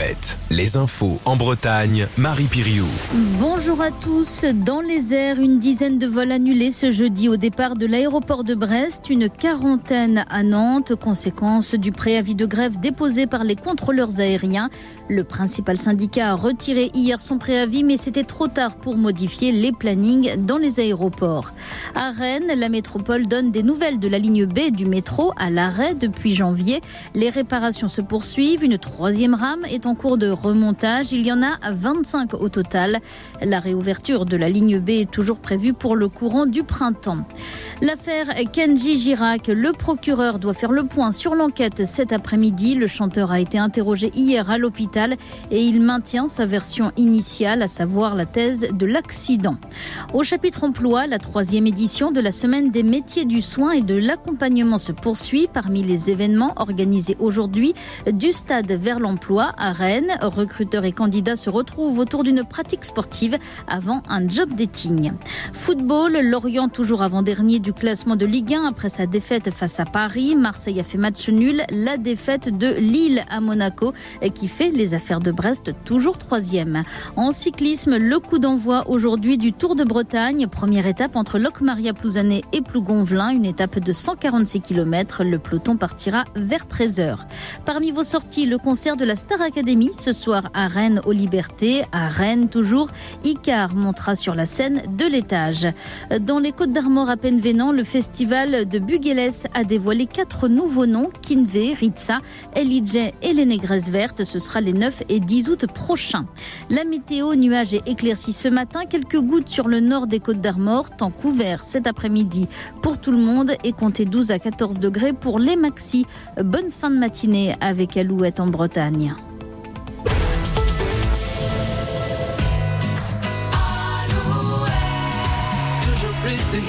Alouette, les infos en Bretagne, Marie Piriou. Bonjour à tous. Dans les airs, une dizaine de vols annulés ce jeudi au départ de l'aéroport de Brest, une quarantaine à Nantes, conséquence du préavis de grève déposé par les contrôleurs aériens. Le principal syndicat a retiré hier son préavis, mais c'était trop tard pour modifier les plannings dans les aéroports. À Rennes, la métropole donne des nouvelles de la ligne B du métro à l'arrêt depuis janvier. Les réparations se poursuivent. Une troisième rame est en cours de remontage. Il y en a 25 au total. La réouverture de la ligne B est toujours prévue pour le courant du printemps. L'affaire Kenji Girac, le procureur doit faire le point sur l'enquête cet après-midi. Le chanteur a été interrogé hier à l'hôpital et il maintient sa version initiale, à savoir la thèse de l'accident. Au chapitre emploi, la 3e édition de la semaine des métiers du soin et de l'accompagnement se poursuit. Parmi les événements organisés aujourd'hui, du stade vers l'emploi à Rennes, recruteurs et candidats se retrouvent autour d'une pratique sportive avant un job dating. Football, Lorient toujours avant-dernier du classement de Ligue 1 après sa défaite face à Paris. Marseille a fait match nul. La défaite de Lille à Monaco qui fait les affaires de Brest toujours 3e. En cyclisme, le coup d'envoi aujourd'hui du Tour de Bretagne. Première étape entre Locmaria-Plouzané et Plougonvelin. Une étape de 146 km. Le peloton partira vers 13h. Parmi vos sorties, le concert de la Star Academy ce soir à Rennes aux Libertés. À Rennes toujours, Icar montera sur la scène de l'étage. Dans les Côtes-d'Armor à Penvénan, le festival de Buguélès a dévoilé 4 nouveaux noms. Kinvé, Ritza, LIJ et les Négresses Vertes. Ce sera les 9 et 10 août prochains. La météo, nuages et éclaircies ce matin. Quelques gouttes sur le nord des Côtes-d'Armor. Temps couvert cet après-midi pour tout le monde et comptez 12 à 14 degrés pour les maxis. Bonne fin de matinée avec Alouette en Bretagne.